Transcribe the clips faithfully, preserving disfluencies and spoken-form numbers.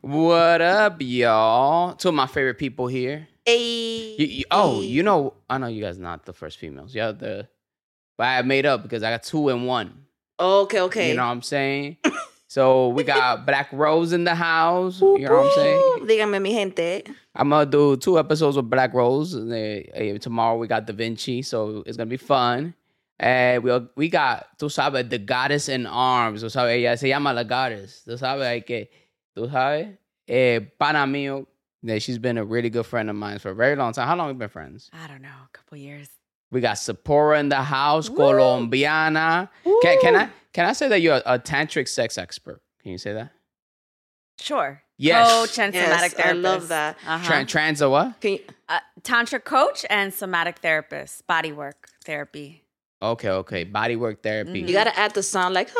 What up, y'all? Two of my favorite people here. Hey, You, you, oh, hey. you know, I know you guys not the first females. Y'all the, but I made up because I got two and one. Okay, okay. You know what I'm saying? So we got Black Rose in the house. You know what I'm saying? Dígame, mi gente. I'm gonna do two episodes with Black Rose. And then, eh, tomorrow we got Da Vinci, so it's gonna be fun. And we we got, tú sabes, the goddess in arms. Tú sabes, ella se llama la goddess. Tú sabes, hay que, tú sabes, eh, pana mío. That she's been a really good friend of mine for a very long time. How long have we been friends? I don't know, a couple years. We got Sephora in the house, Woo. Colombiana. Woo. Can, can I can I say that you're a, a tantric sex expert? Can you say that? Sure. Yes. Coach and somatic Yes, I therapist. love that. Uh-huh. Tran- trans or what? Can you, uh, tantra coach and somatic therapist, body work therapy. Okay, okay. Bodywork therapy. you gotta add the sound like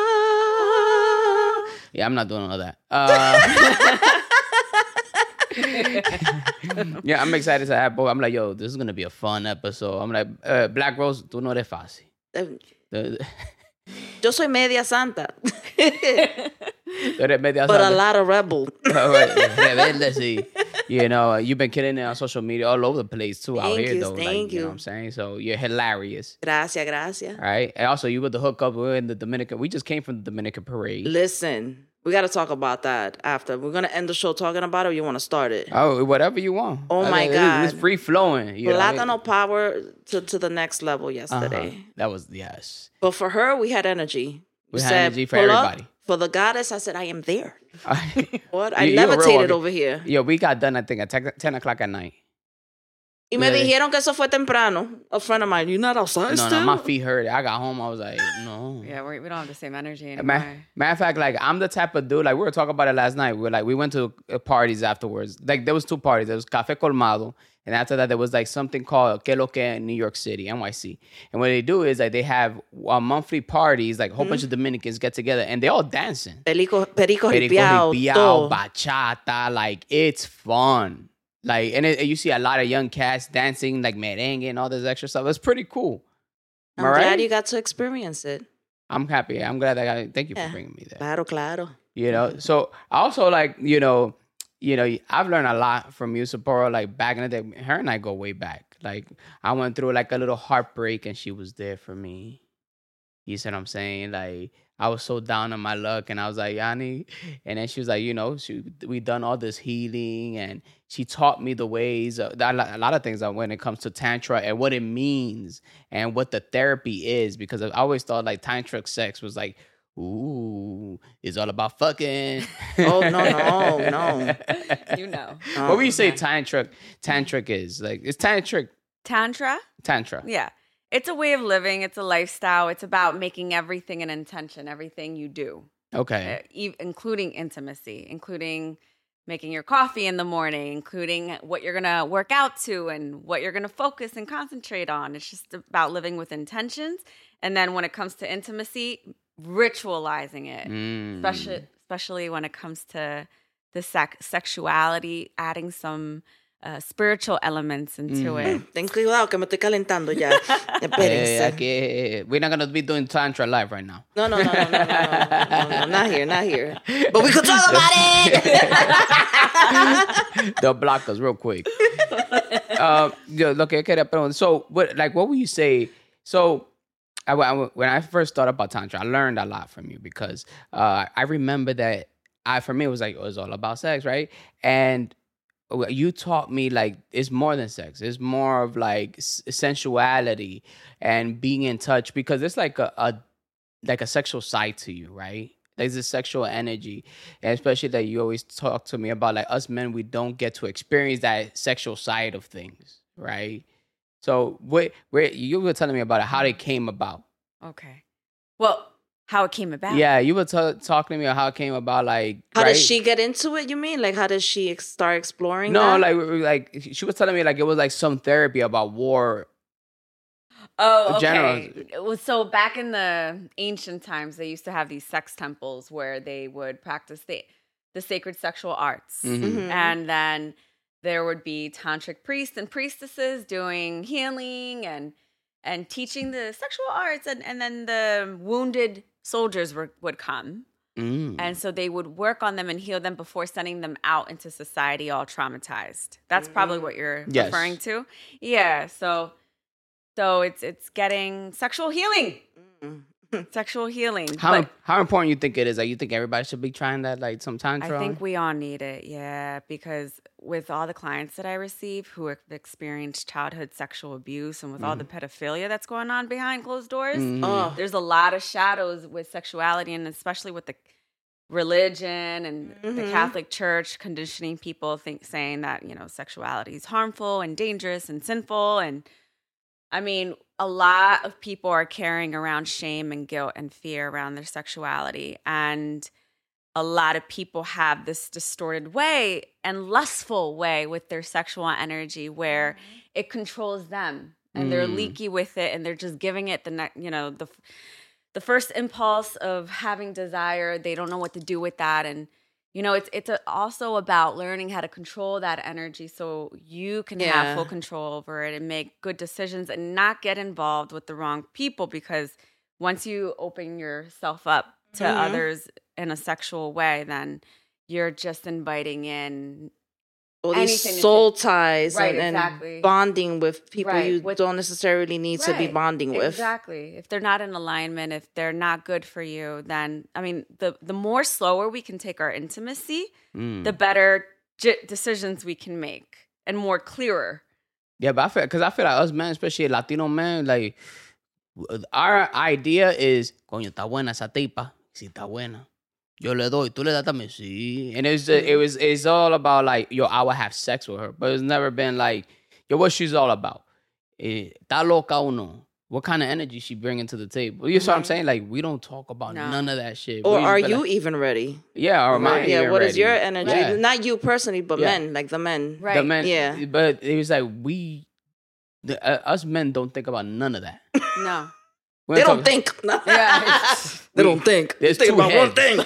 ah. Yeah, I'm not doing all that. Uh, yeah, I'm excited to have both. I'm like, yo, this is gonna be a fun episode. I'm like, uh, Black Rose, tú no eres fácil. Eh, The- Yo soy media santa, tú eres media but a santa. lot of rebel. Rebelde, sí. You know, you've been killing it on social media all over the place too out Thank here you, though. thank like, you. you. know what I'm saying? So you're hilarious. Gracias, gracias. All right. And also you with the hookup, we we're in the Dominican. We just came from the Dominican parade. Listen, we gotta talk about that after. We're gonna end the show talking about it, or you wanna start it? Oh, whatever you want. Oh, I my mean, it- God. It's free flowing. You know? Latino power to, to the next level Uh-huh. yesterday. That was, yes. But for her, we had energy. We You had said, energy for "Pull up." everybody. For the goddess, I said, I am there. What? I You- you a real levitated one. over here. Yo, we got done, I think, at ten, ten o'clock at night. Y me Yeah. dijeron que eso fue temprano. A friend of mine, you not outside No, still? no, my feet hurt. I got home. I was like, no. Yeah, we're, we don't have the same energy anymore. Ma- Matter of fact, like, I'm the type of dude, like, we were talking about it last night. We were like, we went to uh, parties afterwards. Like, there was two parties. There was Café Colmado. And after that, there was, like, something called Que Lo Que in New York City, N Y C. And what they do is, like, they have uh, monthly parties, like, a whole bunch of Dominicans get together, and they're all dancing. Perico, perico, Perico hipiao, hipiao, todo. bachata, like, it's fun. Like, and it, you see a lot of young cats dancing, like, merengue and all this extra stuff. It's pretty cool. Am I'm I glad right? you got to experience it. I'm happy. I'm glad that I, thank you Yeah. for bringing me there. Claro, claro. You know, so I also like, you know, you know, I've learned a lot from you, Sapporo. Like back in the day, her and I go way back. Like I went through like a little heartbreak, and she was there for me. You see what I'm saying? Like I was so down on my luck, and I was like, Yanni, and then she was like, you know, she we done all this healing, and she taught me the ways, of, a lot a lot of things uh, when it comes to tantra and what it means and what the therapy is. Because I always thought like tantric sex was like, ooh, it's all about fucking. Oh, no, no, no. You know. What would you say okay. tantric tantric is? Like it's tantric Tantra? tantra. Yeah. It's a way of living. It's a lifestyle. It's about making everything an intention, everything you do, Okay. uh, e- including intimacy, including making your coffee in the morning, including what you're going to work out to and what you're going to focus and concentrate on. It's just about living with intentions. And then when it comes to intimacy, ritualizing it, Mm. especially, especially when it comes to the sec- sexuality, adding some uh, spiritual elements into Mhm. it. Ten cuidado que me estoy calentando ya. Eh, Espérense. aquí- we're not gonna be doing tantra live right now. No, no, no, no, no, no, no, no, not here, not here. But we could talk about it. They'll block us real quick. uh, yo, lo que quería preguntar. So, what, like, what would you say? So, I, I, when I first thought about tantra, I learned a lot from you because uh, I remember that I, for me, it was like it was all about sex, right? And you taught me like it's more than sex. It's more of like s- sensuality and being in touch because it's like a, a like a sexual side to you, right? There's a sexual energy, and especially that you always talk to me about like us men, we don't get to experience that sexual side of things, right? So what where you were telling me about it, how they came about. Okay. Well, how it came about. Yeah, you were t- talking to me about how it came about, like How right? did she get into it, you mean? Like, how did she ex- start exploring No, that? like like she was telling me like it was like some therapy about war. Oh, General- okay. It was- So back in the ancient times, they used to have these sex temples where they would practice the, the sacred sexual arts. Mhm. Mhm. And then there would be tantric priests and priestesses doing healing and and teaching the sexual arts. And, and then the wounded soldiers were, would come Mm. And so they would work on them and heal them before sending them out into society all traumatized. That's probably what you're Yes. referring to. Yeah. So so it's it's getting sexual healing. Sexual healing. How But how important you think it is? Like, you think everybody should be trying that, like, some tantra? I think we all need it, yeah, because with all the clients that I receive who have experienced childhood sexual abuse and with all the pedophilia that's going on behind closed doors, Mhm. Oh. there's a lot of shadows with sexuality, and especially with the religion and the Mhm. Catholic Church conditioning people, think saying that, you know, sexuality is harmful and dangerous and sinful. And I mean, a lot of people are carrying around shame and guilt and fear around their sexuality. And a lot of people have this distorted way and lustful way with their sexual energy where it controls them and they're Mm. leaky with it and they're just giving it the ne- you know the the first impulse of having desire. They don't know what to do with that. And you know, it's it's a, also about learning how to control that energy so you can Yeah. have full control over it and make good decisions and not get involved with the wrong people, because once you open yourself up to Mhm. others in a sexual way, then you're just inviting in All anything these to soul ties Right, and, and exactly. bonding with people Right, you with- don't necessarily need to be Right, bonding with. Exactly. If they're not in alignment, if they're not good for you, then I mean, the the more slower we can take our intimacy, Mm. the better j- decisions we can make and more clearer. Yeah, but I feel, because I feel like us men, especially Latino men, like, w- our idea is, coño, está buena esa tipa. Sí, está buena. Yo le doy, tú le das también. Sí. And it's just, it was, it's all about like, yo, I would have sex with her. But it's never been like, yo, what she's all about. Eh, Está loca o no? What kind of energy she bringing to the table? You know what I'm saying? Like, we don't talk about No. none of that shit. Or We are be you like, even ready? yeah, or am I yeah, even what is ready? your energy? Yeah. Not you personally, but Yeah. men, like the men. Right. The men, Yeah. But it was like, we, the, uh, us men don't think about none of that. No. We They talk- don't think. Yeah. They don't think. They There's think two about one heads.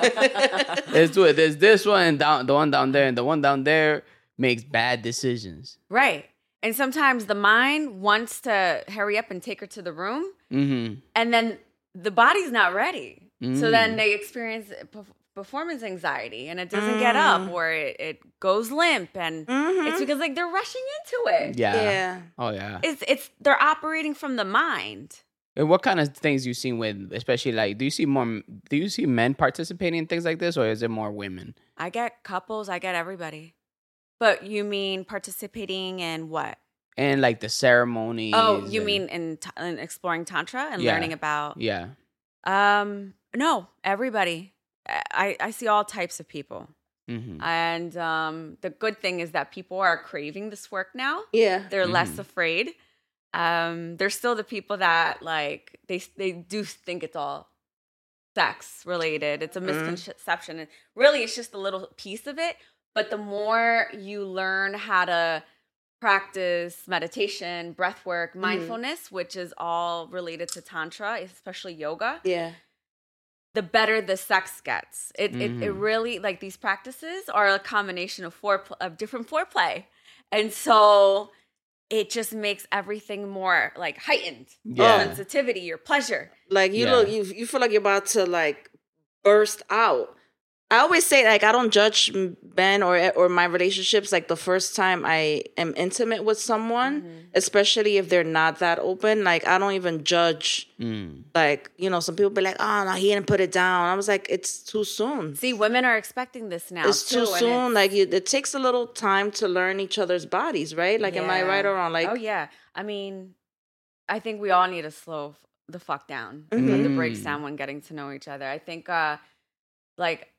thing. Let's do it. There's this one and down, the one down there, and the one down there makes bad decisions. Right. And sometimes the mind wants to hurry up and take her to the room, Mm-hmm. and then the body's not ready. So Mm. then they experience perf- performance anxiety, and it doesn't get up, or it, it goes limp, and Mhm. it's because like they're rushing into it. Yeah. Yeah. Oh yeah. It's it's they're operating from the mind. And what kind of things you seen with, especially like, do you see more? Do you see men participating in things like this, or is it more women? I get couples, I get everybody. But you mean participating in what? And like the ceremonies. Oh, you and- mean in, t- in exploring tantra and Yeah. learning about? Yeah. Um, no, everybody. I I see all types of people, Mm-hmm. and um, the good thing is that people are craving this work now. Yeah. They're less Mhm. afraid. Um, there's still the people that like they they do think it's all sex related. It's a Mhm. misconception, and really, it's just a little piece of it. But the more you learn how to practice meditation, breath work, mindfulness, which is all related to tantra, especially yoga, Yeah. the better the sex gets. It it, it Mhm. really, like, these practices are a combination of four of different foreplay, and so it just makes everything more like heightened. Your Yeah. sensitivity, your pleasure. Like you Yeah. look, you you feel like you're about to like burst out. I always say like I don't judge men or or my relationships like the first time I am intimate with someone, Mhm. especially if they're not that open. Like I don't even judge. Mm. Like you know, some people be like, "Oh no, he didn't put it down." I was like, "It's too soon. See, women are expecting this now. It's too, too and soon. it's- Like you, it takes a little time to learn each other's bodies, right? Like, am I Yeah. right or wrong? Like, oh yeah. I mean, I think we all need to slow f- the fuck down, Mhm. put the brakes Mm. down when getting to know each other. I think, uh, like,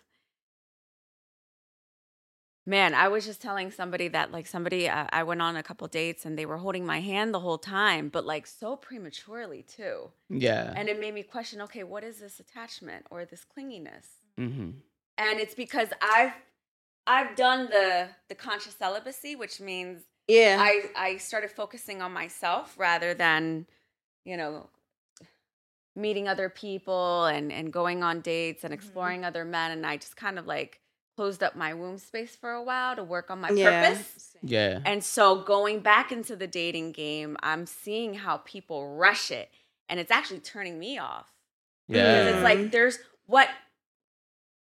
man, I was just telling somebody that, like, somebody uh, I went on a couple dates and they were holding my hand the whole time, but like so prematurely too, Yeah. and it made me question, okay, what is this attachment or this clinginess? Mm-hmm. And it's because I've I've done the the conscious celibacy, which means yeah, I, I started focusing on myself rather than, you know, meeting other people and, and going on dates and exploring other men. And I just kind of like closed up my womb space for a while to work on my yeah. purpose. Yeah. And so going back into the dating game, I'm seeing how people rush it. And it's actually turning me off. Because Yeah. it's like there's what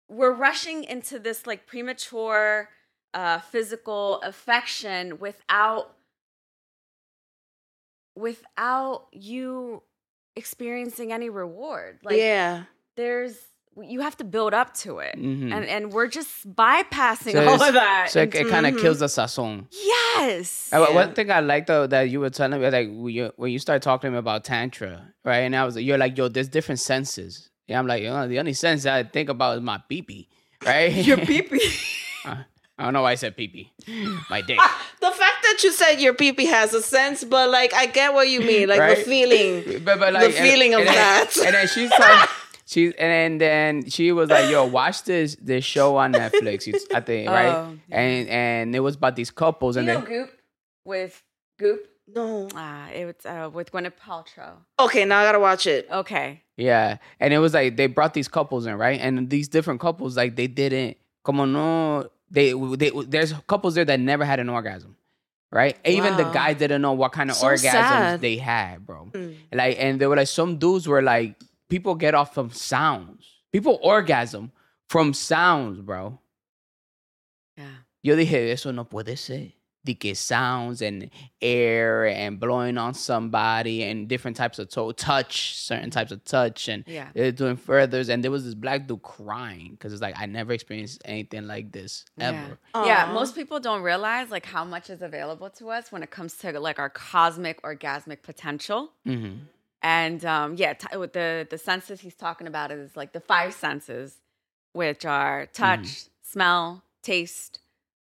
we're rushing into this like premature uh, physical affection without without you experiencing any reward. Like yeah. there's you have to build up to it. Mhm. And and we're just bypassing So all it's- of that. So it, it kind of Mhm. kills the sazon. Yes. Uh, Yeah. One thing I like though that you were telling me, like when you, when you started talking to me about tantra, right? And I was like, you're like, yo, there's different senses. Yeah, I'm like, oh, the only sense I think about is my pee-pee, right? Your pee-pee. Uh, I don't know why I said pee-pee. My dick. The fact that you said your pee-pee has a sense, but like I get what you mean, like Right? the feeling. But, but like, The feeling of then- that. And then she's talking. She and then she was like, "Yo, watch this this show on Netflix." You- I think right, Oh, yeah. and and it was about these couples, You and know then Goop with Goop? No. Ah, it was uh, with Gwyneth Paltrow. Okay, now I gotta watch it. Okay. yeah, and it was like they brought these couples in, right, and these different couples like they didn't, como no, they they there's couples there that never had an orgasm. Right, even the Wow. guys didn't know what kind of So orgasms sad. they had, bro. Mm. Like, and they were like, some dudes were like, people get off from sounds. People orgasm from sounds, bro. Yeah. Yo dije, eso no puede ser. De que sounds and air and blowing on somebody and different types of to- touch, certain types of touch, and Yeah. they're doing furthers. And there was this black dude crying because it's like, I never experienced anything like this ever. Yeah. Yeah, Aw. most people don't realize like how much is available to us when it comes to like our cosmic orgasmic potential. hmm And um, yeah, t- with the the senses he's talking about is like the five senses, which are touch, Mm-hmm. smell, taste.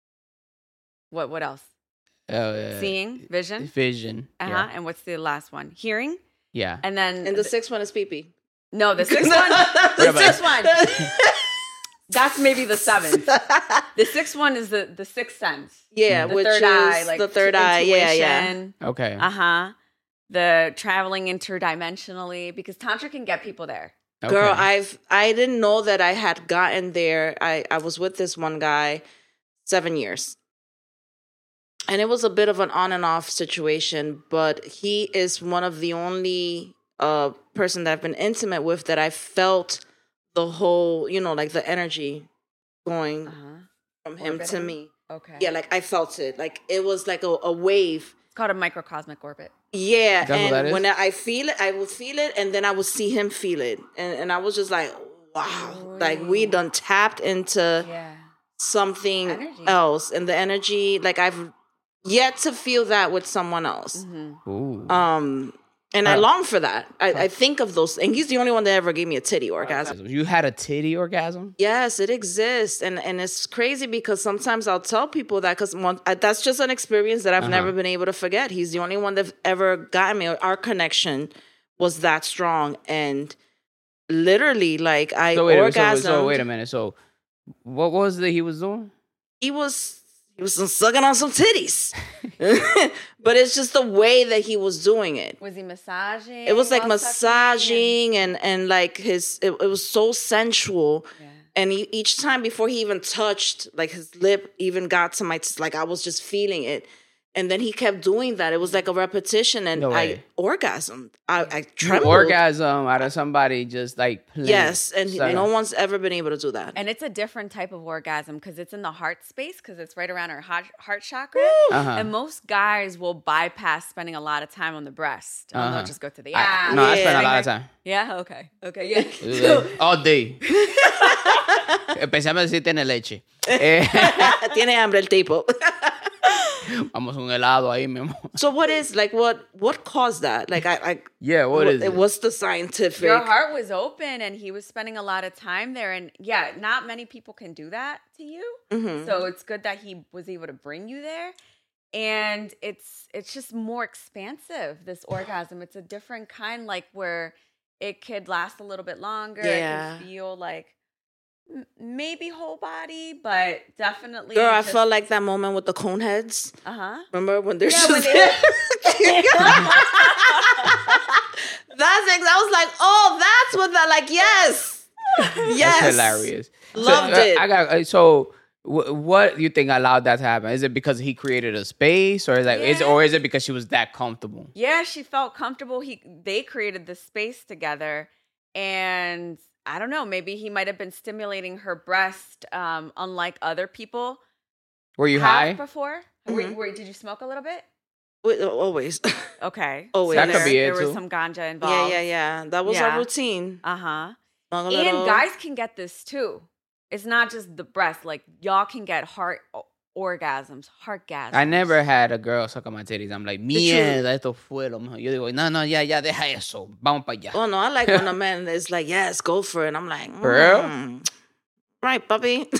What what else? Uh, Seeing, vision. Vision. Uh huh. Yeah. And what's the last one? Hearing. yeah. And then And the sixth one is pee-pee. no, the sixth one. The Yeah, but- sixth one. That's maybe the seventh. The sixth one is the the sixth sense. Yeah, The which third is eye, like the third eye. Yeah, yeah. Okay. Uh huh. The traveling interdimensionally, because tantra can get people there. okay. Girl, I've I didn't know that I had gotten there. I I was with this one guy seven years. And it was a bit of an on and off situation, but he is one of the only uh person that I've been intimate with that I felt the whole, you know, like the energy going Uh huh. from him to Orbiting? me. Okay. Yeah, like I felt it. Like it was like a, a wave. It's called a microcosmic orbit. Yeah, That's what and that is? when I feel it, I would feel it, and then I would see him feel it, and and I was just like, wow, like we done tapped into Yeah. something Energy. else, and the energy, like I've yet to feel that with someone else. Mm-hmm. Ooh. Um, and I Uh, long for that. I, I think of those, and he's the only one that ever gave me a titty orgasm. You had a titty orgasm? Yes, it exists, and and it's crazy because sometimes I'll tell people that because that's just an experience that I've Uh-huh. never been able to forget. He's the only one that ever got me. Our connection was that strong, and literally, like I So wait, a- so, orgasmed. so wait a minute. So what was it he was doing? He was he was sucking on some titties, but it's just the way that he was doing it. Was he massaging? It was like while sucking? massaging and and like his. It, it was so sensual. Yeah. And he, each time before he even touched, like his lip even got to my, like I was just feeling it. And then he kept doing that. It was like a repetition, and No I way. orgasmed. I, I You trembled. orgasm out of somebody just like playing. Yes, and So- no one's ever been able to do that. And it's a different type of orgasm because it's in the heart space because it's right around our heart, heart chakra. Uh-huh. And most guys will bypass spending a lot of time on the breast. And Uh-huh. they'll just go to the I, ass. no, I spent a Yeah. lot of time. Yeah, okay. Okay, yeah. All day. Empezamos a decir tiene leche. Eh, Tiene hambre el tipo. vamos a un helado ahí, mi amor. So what is like what what caused that? Like I, I Yeah, what is it? What's the scientific? Your heart was open and he was spending a lot of time there. And yeah, not many people can do that to you. Mhm. So it's good that he was able to bring you there. And it's it's just more expansive, this orgasm. It's a different kind, like where it could last a little bit longer. Yeah. It can feel like m- maybe whole body, but definitely. Girl, I just- felt like that moment with the cone heads. Uh-huh. Remember when they're Yeah, when just they- That's ex- I was like, oh, that's what that like. Yes, yes, That's hilarious. Loved so, uh, it. I got uh, so. wh- What do you think allowed that to happen? Is it because he created a space, or is that, is it, Yeah. or is it because she was that comfortable? Yeah, she felt comfortable. He they created the space together, and I don't know, maybe he might have been stimulating her breast, um, unlike other people. Were you have high? Before? Mhm. Were, were, did you smoke a little bit? Wait, Always. Okay. Always. That could there, be it, there was too. some ganja Yeah, involved. yeah, yeah. That was Yeah. our routine. Uh-huh. Smoke a And little. guys can get this too. It's not just the breast. Like, y'all can get heart o- orgasms, heart gasms. I never had a girl suck on my titties. I'm like, mierda, esto fue lo mejor. Yo digo, no, no, ya, ya, deja eso. Vamos para allá. Oh, no, I like when a man is like, yes, go for it. I'm like, mm, For real? right, puppy.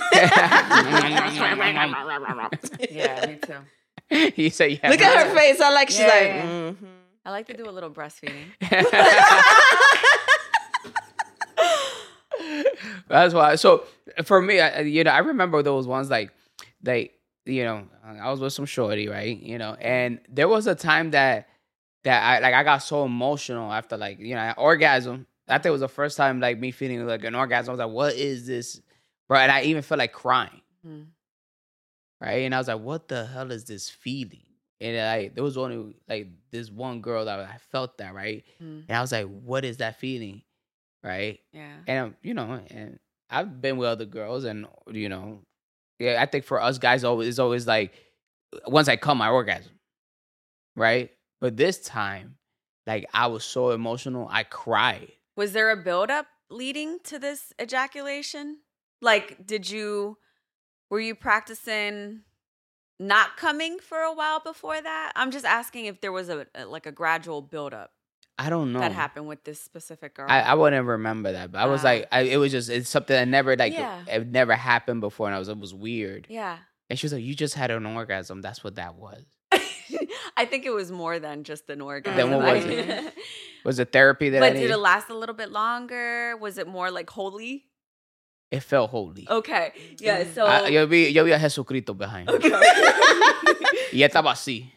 Yeah, me too. You say, yeah. Look at her face. I like, she's Yeah, like, yeah. mm-hmm. I like to do a little breastfeeding. That's why. So for me, I, you know, I remember those ones like, they, you know, I was with some shorty, right? You know, and there was a time that that I like I got so emotional after like you know orgasm. I think it was the first time like me feeling like an orgasm. I was like, what is this, bro? And I even felt like crying, Mhm. right? And I was like, what the hell is this feeling? And I there was only like this one girl that I felt that, right? Mm. And I was like, what is that feeling, right? Yeah. And um, you know, and I've been with other girls, and you know, yeah, I think for us guys, always it's always like once I come, my orgasm, right? But this time, like I was so emotional, I cried. Was there a buildup leading to this ejaculation? Like, did you, were you practicing not coming for a while before that? I'm just asking if there was a, a like a gradual buildup I don't know that happened with this specific girl. I, I wouldn't remember that, but I was Ah. like, I, it was just it's something that never like Yeah. it never happened before, and I was it was weird. yeah. And she was like, "You just had an orgasm. That's what that was." I think it was more than just an orgasm. Then what was it? Was it therapy that I But needed? did it last a little bit longer? Was it more like holy? It felt holy. Okay. Yeah. So. Ah, yo vi yo vi a Jesucristo behind. okay. Y estaba así.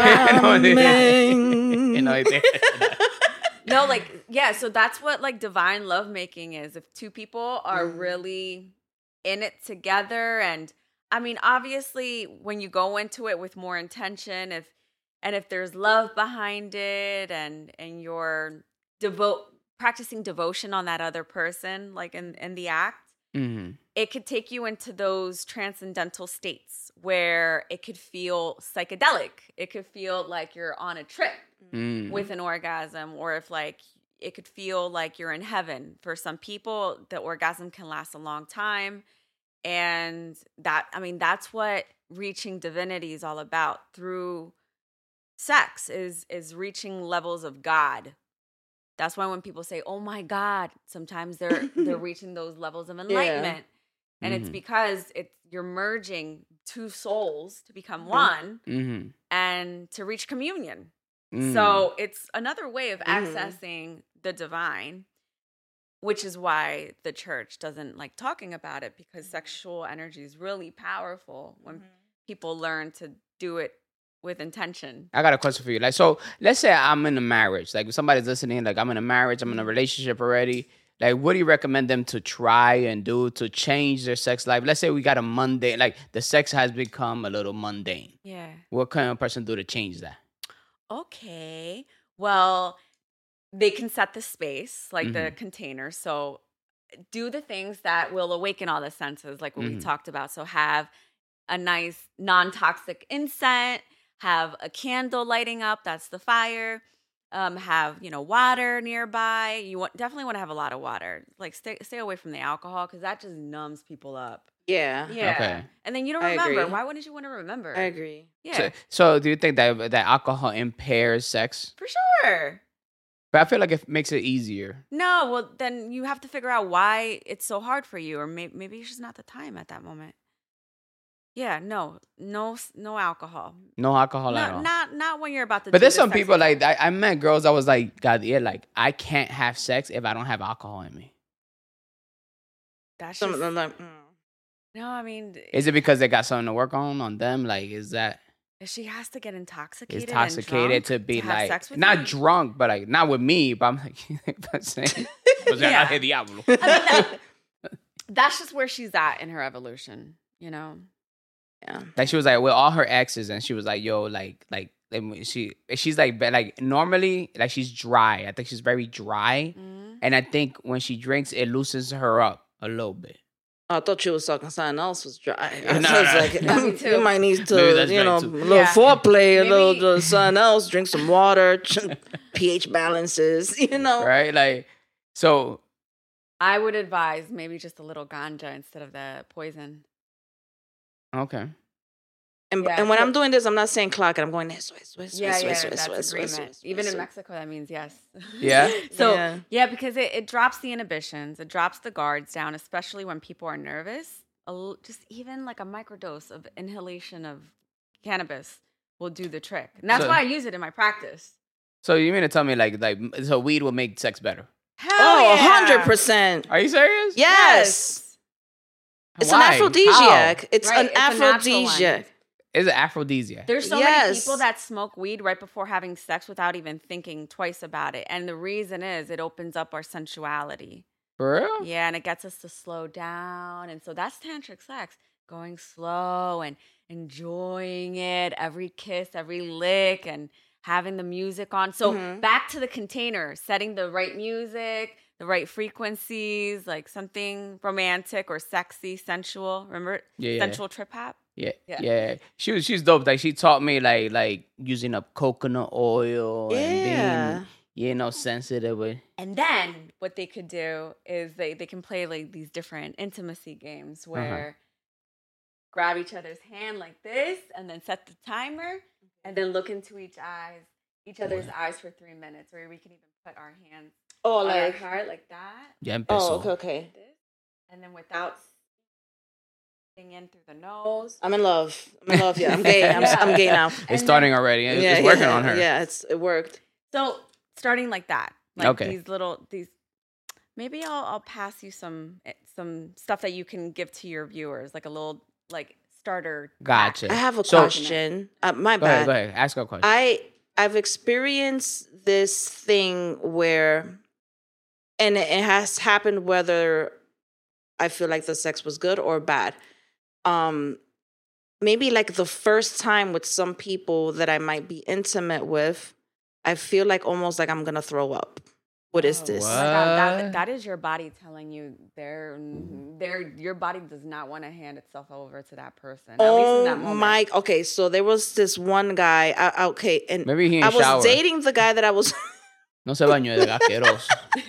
Amen. You know, it- No, like, yeah, so that's what like divine lovemaking is. If two people are Mm. really in it together, and I mean, obviously when you go into it with more intention, if and if there's love behind it, and and you're devote practicing devotion on that other person, like in, in the act, Mhm. it could take you into those transcendental states where it could feel psychedelic. It could feel like you're on a trip Mm. with an orgasm, or if like it could feel like you're in heaven. For some people, the orgasm can last a long time. And that, I mean, that's what reaching divinity is all about through sex, is is reaching levels of God. That's why when people say, "Oh my God," sometimes they're they're reaching those levels of enlightenment. And it's Mhm. because it's you're merging two souls to become one Mhm. and to reach communion. Mm. So it's another way of Mhm. accessing the divine, which is why the church doesn't like talking about it, because sexual energy is really powerful when people learn to do it with intention. I got a question for you. Like, so let's say I'm in a marriage. Like, if somebody's listening, like I'm in a marriage, I'm in a relationship already. Like, what do you recommend them to try and do to change their sex life? Let's say we got a mundane, like the sex has become a little mundane. Yeah. What kind of person do to change that? Okay. Well, they can set the space, like the Mm-hmm. container. So do the things that will awaken all the senses, like what we Mhm. talked about. So have a nice non-toxic incense, have a candle lighting up, that's the fire. Um, have, you know, water nearby. You want, definitely want to have a lot of water. Like stay stay away from the alcohol, because that just numbs people up. Yeah, Yeah. Okay. And then you don't I remember. agree. Why wouldn't you want to remember? I agree. Yeah. So, so do you think that that alcohol impairs sex? For sure. But I feel like it makes it easier. No, well, then you have to figure out why it's so hard for you, or may- maybe it's just not the time at that moment. Yeah, no, no, s- no alcohol. No alcohol at No, all. not not when you're about to. But do there's the some sexy people like stuff. I, I met girls that was like, God, yeah, like I can't have sex if I don't have alcohol in me. That's Some just, of them like, mm. no. I mean, Is it because they got something to work on on them? Like, is that she has to get intoxicated. is intoxicated and to drunk be to have like sex with not you? drunk, but like not with me? But I'm like, I'm saying, o sea, Yeah. el diablo. I mean, that- that's just where she's at in her evolution. You know. yeah. Like she was like with all her exes, and she was like, yo, like, like like, she she's like, but like normally, like she's dry. I think she's very dry. Mhm. and I think when she drinks, it loosens her up a little bit. I thought you was talking something else was dry. I No, was no, like, no. Me too. you might need Maybe to, that's you right, know, a too. little Yeah. foreplay, a Maybe- little uh, something else, drink some water, pH balances, you know. Right? Like, so, I would advise maybe just a little ganja instead of the poison. okay. And, Yeah, and when so- I'm doing this, I'm not saying clock, and I'm going this way, this way, Yeah, this way, yeah, this way, that's this way, this way, agreement. this way, Even this in way. Mexico, that means yes. Yeah? So Yeah. yeah, because it, it drops the inhibitions, it drops the guards down, especially when people are nervous. A l- just even like a microdose of inhalation of cannabis will do the trick, and that's So- why I use it in my practice. So you mean to tell me like like so weed will make sex better? Hell Oh, yeah. one hundred percent. Are you serious? Yes. It's Why? an aphrodisiac. How? It's Right, an it's a natural one. aphrodisiac. It's an aphrodisiac. There's so many Yes. people that smoke weed right before having sex without even thinking twice about it, and the reason is it opens up our sensuality. For real? Yeah, and it gets us to slow down. And so that's tantric sex, going slow and enjoying it, every kiss, every lick, and having the music on. So Mhm. back to the container, setting the right music, the right frequencies, like something romantic or sexy, sensual. Remember Yeah, yeah. sensual trip hop? Yeah, Yeah. yeah. She was she's dope. Like she taught me like like using up coconut oil Yeah. and being you know sensitive with. And then what they could do is they, they can play like these different intimacy games where grab each other's hand like this and then set the timer and then look into each eyes, each other's eyes for three minutes, where we can even put our hands Oh, on our like, heart like that. Ya empezó. oh, okay, okay. This, and then without breathing in through the nose. I'm in love. I'm in love. Yeah, I'm gay. I'm, Yeah. I'm gay now. It's And starting then- already. It's, yeah, it's working yeah, on her. Yeah, it's it worked. So starting like that, like Okay. these little these. Maybe I'll I'll pass you some eh, some stuff that you can give to your viewers, like a little like starter. pack. Gotcha. I have a So- question. Uh, my Go ahead. bad. Go ahead. Ask her a question. I I've experienced this thing where, and it has happened whether I feel like the sex was good or bad. Um, maybe like the first time with some people that I might be intimate with, I feel like almost like I'm gonna throw up. What is Oh, this? oh my God, that, What? that is your body telling you they're, they're, your body does not want to hand itself over to that person. At least in that Oh moment. my! Okay, so there was this one guy. I, I- okay, and Maybe he in I was shower. dating the guy that I was. No se bañó de asqueroso.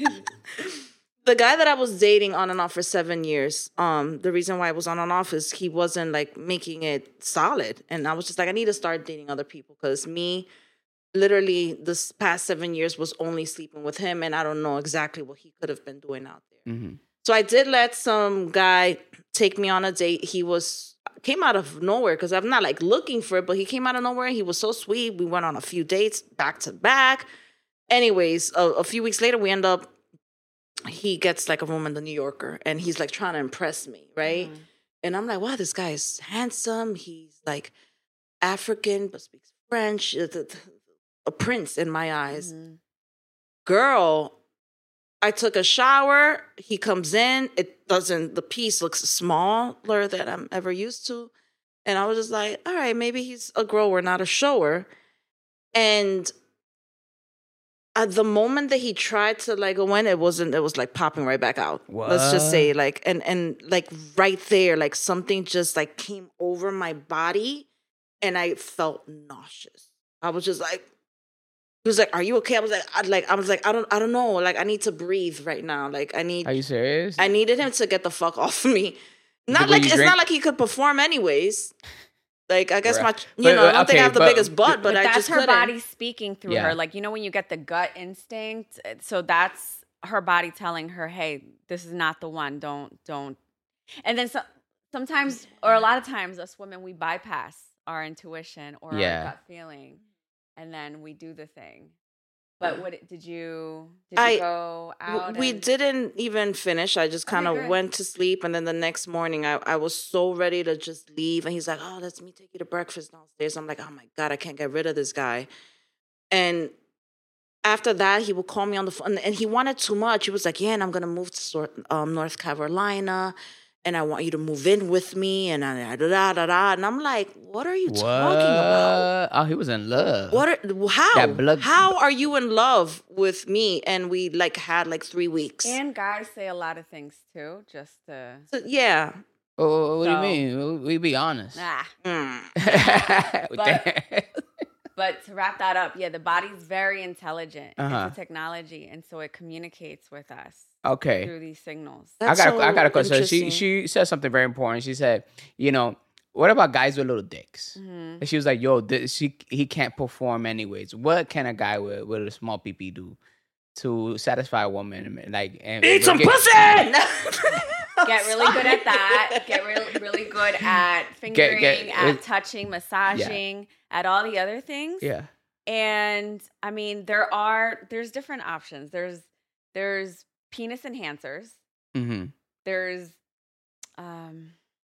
The guy that I was dating on and off for seven years, um, the reason why I was on and off is he wasn't like making it solid. And I was just like, I need to start dating other people because me, literally, this past seven years was only sleeping with him. And I don't know exactly what he could have been doing out there. hmm So I did let some guy take me on a date. He was, came out of nowhere because I'm not like looking for it, but he came out of nowhere. He was so sweet. We went on a few dates back to back. Anyways, a, a few weeks later, we end up, he gets like a room in the New Yorker and he's like trying to impress me, right? Mhm. And I'm like, wow, this guy is handsome. He's like African, but speaks French. uh, th- th- A prince in my eyes. Mhm. Girl, I took a shower. He comes in. It doesn't, the piece looks smaller than I'm ever used to. And I was just like, all right, maybe he's a grower, not a shower. And at the moment that he tried to like go in, it wasn't, it was like popping right back out. Let's just What? say like, and, and like right there, like something just like came over my body and I felt nauseous. I was just like, he was like, "Are you okay?" I was like, I like, I was like, I don't, I don't know. Like, I need to breathe right now. Like, I need, Are you serious? I needed him to get the fuck off of me. Not Did like you it's drink? not like he could perform anyways. Like, I guess Bruh. my, you But, know, I don't uh, think I okay, have the but- biggest butt, but, But I that's just her couldn't. body speaking through Yeah. her. Like, you know, when you get the gut instinct, uh, so that's her body telling her, hey, this is not the one. Don't, don't. And then so, sometimes, or a lot of times, us women, we bypass our intuition or Yeah. our gut feeling, and then we do the thing. But what did you, did I- you go W- out? We and- didn't even finish. I just Okay, kind of good. went to sleep, and then the next morning, I, I was so ready to just leave. And he's like, "Oh, let me take you to breakfast downstairs." I'm like, "Oh my god, I can't get rid of this guy." And after that, he would call me on the phone, and he wanted too much. He was like, "Yeah, and I'm gonna move to Sor- um, North Carolina, and I want you to move in with me, and da da da da da. And I'm like, what are you What? talking about? Oh, he was in love. What? Are, how? That blood- How are you in love with me? And we like had like three weeks. And guys say a lot of things too, just to So, yeah. Oh, what So- do you mean? We be honest. nah. Mm. But- But to wrap that up, yeah, the body's very intelligent. Uh-huh. It's a technology, and so it communicates with us Okay. through these signals. That's I got. A, so I got a question. She interesting. she said something very important. She said, you know, what about guys with little dicks? Mhm. And she was like, yo, this, she he can't perform anyways. What can a guy with with a small P P do to satisfy a woman? Like, and, Eat some get- pussy. Get really good at that. Get really, really good at fingering, get- at it- touching, massaging, at all the other things. Yeah. And I mean, there are there's different options. There's there's penis enhancers. Mm-hmm. There's um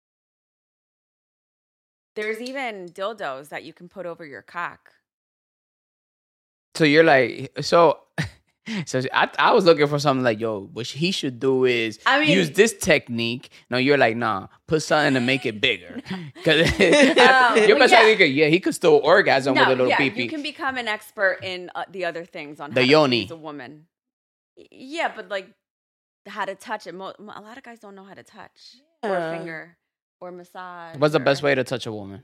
there's even dildos that you can put over your cock. So you're like, so, so I, I was looking for something like, yo, what he should do is I mean- use this technique. No, you're like, nah, put something to make it bigger. Because Oh, your well, best yeah. idea, yeah, he could still orgasm with a little yeah, pee-pee. you can become an expert in uh, the other things on The how to yoni. please a woman. Y- Yeah, but like how to touch it. Mo- mo- a lot of guys don't know how to touch or Yeah. finger or massage. What's the best or- way to touch a woman?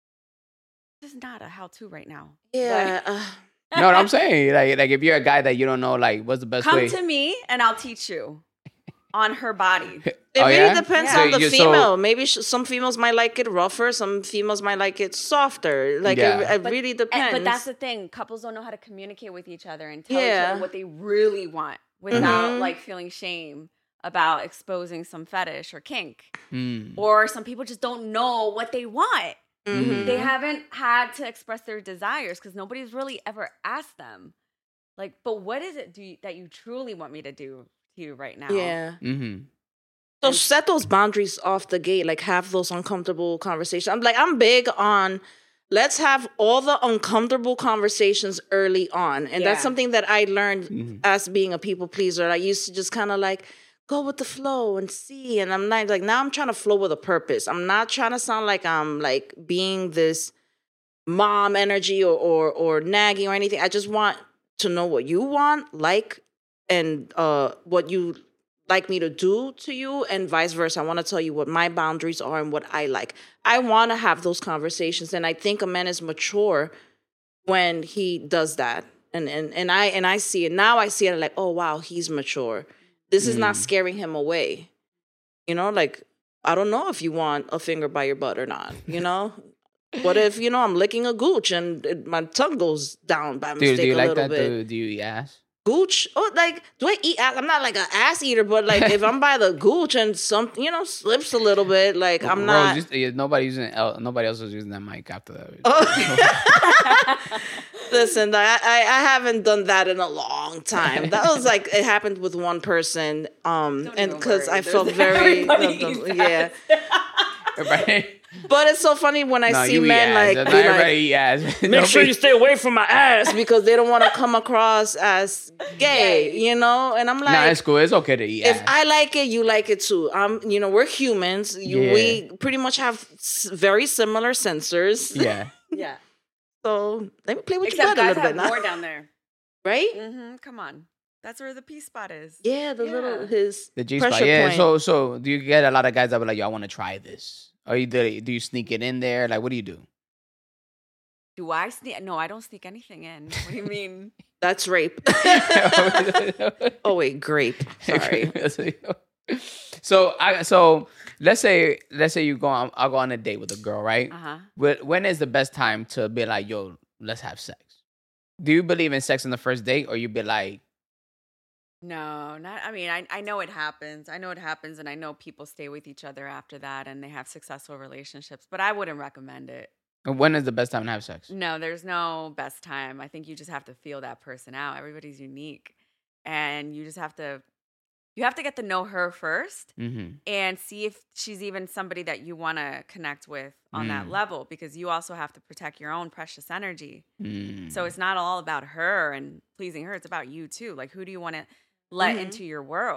This is not a how-to right now. Yeah. uh, You know what I'm saying? Like, like if you're a guy that you don't know, like, what's the best Come way? to me and I'll teach you on her body. It Oh, really yeah? depends Yeah. on the So you- so- female. Maybe sh- some females might like it rougher. Some females might like it softer. Like Yeah. it, it But- really And- depends. but that's the thing. Couples don't know how to communicate with each other and tell each Yeah. other what they really want without Mhm. like feeling shame about exposing some fetish or kink. Hmm. Or some people just don't know what they want. Mhm. They haven't had to express their desires because nobody's really ever asked them. Like, but what is it do you, that you truly want me to do to you right now? Yeah. Mm-hmm. So set those boundaries off the gate. Like have those uncomfortable conversations. I'm like I'm big on. Let's have all the uncomfortable conversations early on, and that's Yeah. something that I learned Mhm. as being a people pleaser. I used to just kind of like go with the flow and see, and I'm not like now I'm trying to flow with a purpose. I'm not trying to sound like I'm like being this mom energy or or, or nagging or anything. I just want to know what you want, like, and uh, what you like me to do to you, and vice versa. I want to tell you what my boundaries are and what I like. I want to have those conversations, and I think a man is mature when he does that. And and and I and I see it now. I see it like, oh wow, he's mature. This is not Mm. scaring him away. You know, like I don't know if you want a finger by your butt or not. You know, what if you know I'm licking a gooch and it, my tongue goes down by Do, mistake do you a like little that? bit? Do, do you eat ass? Gooch? Oh, like, do I eat ass? I'm not like an ass eater, but like if I'm by the gooch and some, you know, slips a little bit, like I'm Rose, not. just- yeah, nobody using el- nobody else was using that mic after that. Oh. Listen, I, I I haven't done that in a long time. That was like it happened with one person, um, Don't and even because worry. I felt There's- very everybody no, eats no, yeah. Right? But it's so funny when I No, see you eat men ass. like, Not be like, everybody eat ass. make sure you stay away from my ass because they don't want to come across as gay, Gay. you know. And I'm like, Nah, it's cool. It's okay to eat if ass. I like it, you like it too. Um, you know, we're humans. You, Yeah. We pretty much have s- very similar sensors. yeah. Yeah. So let me play with Except your butt a guys little have bit now, more down there. right? Mm-hmm. Come on. That's where the P spot is. Yeah, the Yeah. little his The G pressure spot. Yeah. point. So so do you get a lot of guys that be like, yo, I want to try this? Or you do, do you sneak it in there? Like, what do you do? Do I sneak? No, I don't sneak anything in. What do you mean? That's rape. oh wait, grape. Sorry. so I so let's say let's say you go on I'll go on a date with a girl, right? Uh huh. But when is the best time to be like, yo, let's have sex? Do you believe in sex on the first date, or you be like, No, not. I mean, I I know it happens. I know it happens, and I know people stay with each other after that, and they have successful relationships. But I wouldn't recommend it. when is the best time to have sex? No, there's no best time. I think you just have to feel that person out. Everybody's unique, and you just have to. You have to get to know her first Mm-hmm. and see if she's even somebody that you want to connect with on that Mm. level, because you also have to protect your own precious energy. Mm. So it's not all about her and pleasing her. It's about you too. Like, who do you want to let Mhm. into your world?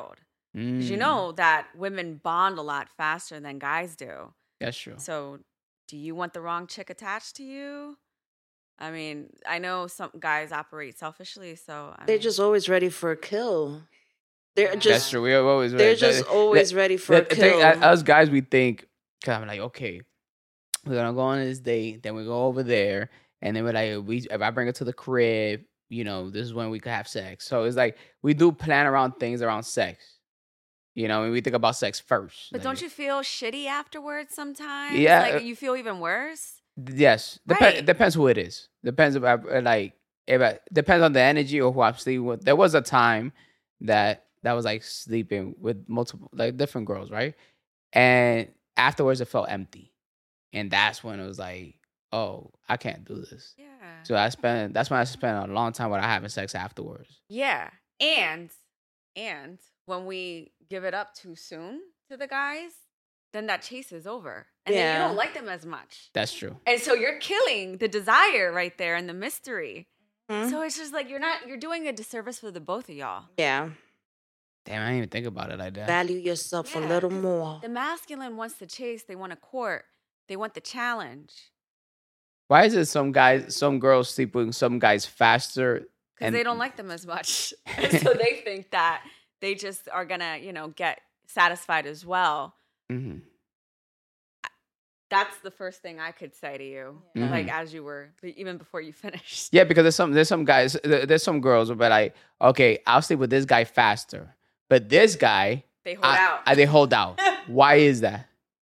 Because you Mm, know that women bond a lot faster than guys do. that's true. So, do you want the wrong chick attached to you? I mean, I know some guys operate selfishly, so I They're mean, just always ready for a kill. They're Yeah. That's just true. We're always they're ready. just The- always the- ready for a the thing, kill. uh, us guys, we think, cause I'm like, okay, we're gonna go on this date, then we go over there, and then we're like, we if I bring her to the crib, you know, this is when we could have sex. So it's like we do plan around things around sex. You know, and we think about sex first. but Like, don't you feel shitty afterwards sometimes? Yeah, like uh, you feel even worse. Yes, Dep- Right. depends who it is. Depends about uh, like if I, depends on the energy or who I'm sleeping with. There was a time that that was like sleeping with multiple like different girls, right? And afterwards, it felt empty, and that's when it was like, oh, I can't do this. Yeah. So I spent that's when I spent a long time without having sex afterwards. Yeah. And and when we give it up too soon to the guys, then that chase is over. And then you Yeah. don't like them as much. That's true. And so you're killing the desire right there and the mystery. Mhm. So it's just like you're not you're doing a disservice for the both of y'all. Yeah. Damn, I didn't even think about it like that. Value yourself a Yeah, little 'cause more. The masculine wants the chase, they want a court, they want the challenge. Why is it some guys, some girls sleep with some guys faster? Because And- they don't like them as much. And so they think that they just are gonna, you know, get satisfied as well. Mhm. That's the first thing I could say to you, Mhm. like as you were, even before you finished. Yeah, because there's some there's some guys there- there's some girls who be like, okay, I'll sleep with this guy faster, but this guy They hold I- out. I- they hold out. Why is that?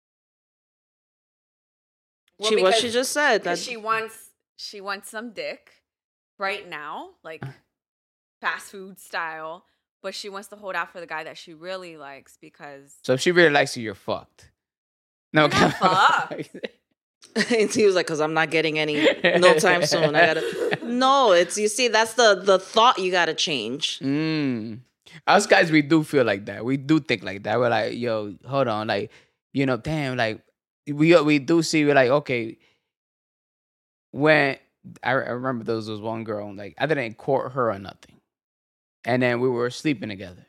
Well, she what because- she just said. That Because she wants she wants some dick right now, like fast food style, but she wants to hold out for the guy that she really likes because So if she really likes you, you're fucked. No, You're not fucked. and he was like, "Cause I'm not getting any no time soon. I gotta." No, it's you see, that's the the thought you gotta change. Mm. Us guys, we do feel like that. We do think like that. We're like, yo, hold on, like, you know, damn, like, we we do see. We're like, okay, when I, I remember there was this one girl, like, I didn't court her or nothing, and then we were sleeping together,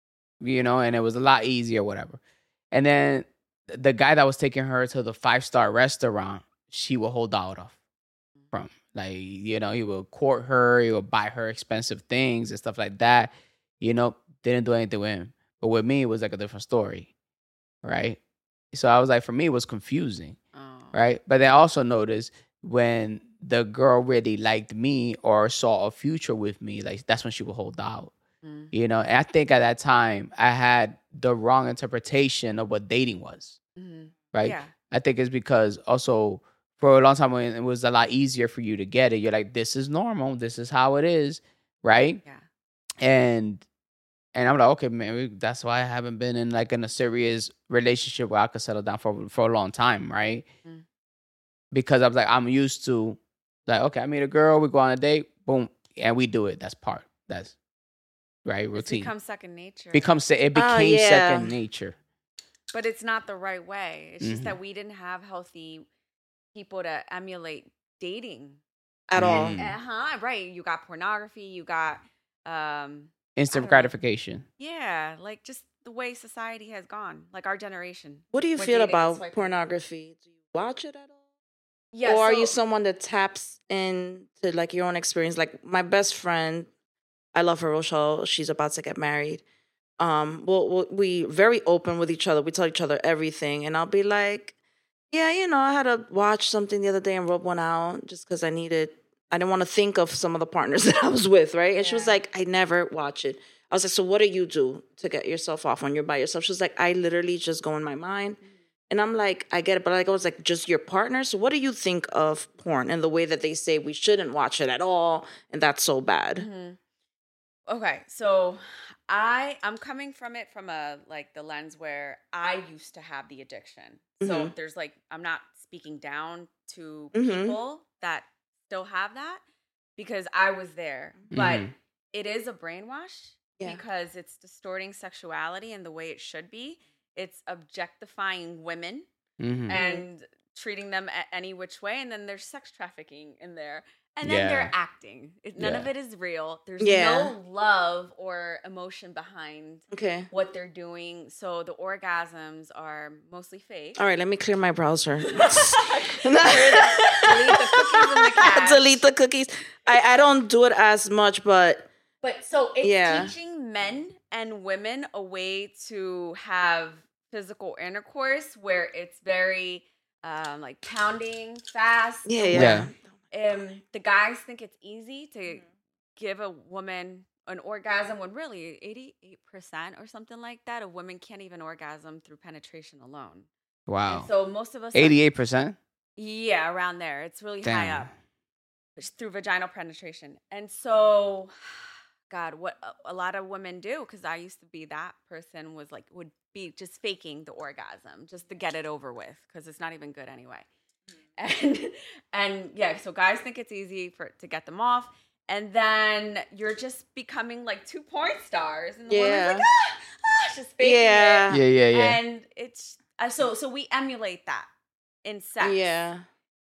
you know, and it was a lot easier, whatever. And then the guy that was taking her to the five star restaurant, she would hold out of from, like, you know, he would court her, he would buy her expensive things and stuff like that. You know, didn't do anything with him. But with me, it was like a different story, right? So I was like, for me, it was confusing, oh. right? But then I also noticed when the girl really liked me or saw a future with me, like that's when she would hold out, Mm. you know? And I think at that time, I had the wrong interpretation of what dating was, Mhm. right? Yeah. I think it's because also for a long time when it was a lot easier for you to get it, you're like, this is normal, this is how it is, right? Yeah. And and I'm like, okay, man, we- that's why I haven't been in like in a serious relationship where I could settle down for for a long time, right? Mm. Because I was like, I'm used to like, okay, I meet a girl, we go on a date, boom, and we do it. That's part. That's right, It's routine. become second nature. Becomes se- it Oh, became yeah. second nature. But it's not the right way. It's just Mhm. that we didn't have healthy people to emulate dating. At all. Mm. Uh-huh. Right. You got pornography, you got um Instant I don't know. gratification. yeah, like just the way society has gone, like our generation. What do you With feel dating and about swiping. pornography? Do you watch it at all? Yeah. or are so- you someone that taps into like your own experience? Like my best friend, I love her, Rochelle. She's about to get married. Um, we'll, we'll, we very open with each other. We tell each other everything, and I'll be like, "Yeah, you know, I had to watch something the other day and rub one out just because I needed. I didn't want to think of some of the partners that I was with, right?" And she was Yeah. like, "I never watch it." I was like, "So what do you do to get yourself off when you're by yourself?" She was like, "I literally just go in my mind." And I'm like, I get it, but like I was like, just your partner. So what do you think of porn and the way that they say we shouldn't watch it at all, and that's so bad? Mhm. Okay, so I I'm coming from it from a like the lens where I used to have the addiction. So Mhm. there's like I'm not speaking down to Mhm. people that still have that because I was there. But Mhm. it is a brainwash Yeah. because it's distorting sexuality and the way it should be. It's objectifying women Mhm. and treating them a- any which way, and then there's sex trafficking in there. And then Yeah. they're acting. It- None Yeah. of it is real. There's Yeah. no love or emotion behind Okay. what they're doing. So the orgasms are mostly fake. All right, let me clear my browser. Delete the cookies and the cash. Delete the cookies. I, I don't do it as much, but But so it's Yeah. teaching men and women a way to have physical intercourse where it's very um, like pounding, fast. yeah, Yeah. yeah. Um, the guys think it's easy to give a woman an orgasm when really eighty-eight percent or something like that of women can't even orgasm through penetration alone. Wow. And so most of us, eighty-eight percent? yeah, around there. It's really high Damn. up. It's through vaginal penetration. And so, God, what a, a lot of women do, because I used to be that person, was like, would be just faking the orgasm just to get it over with, because it's not even good anyway. And and yeah, so guys think it's easy for to get them off, and then you're just becoming like two porn stars, and the Yeah. woman's like, ah, ah, just faking Yeah. it. Yeah, yeah, yeah. And it's uh, so so we emulate that in sex. Yeah.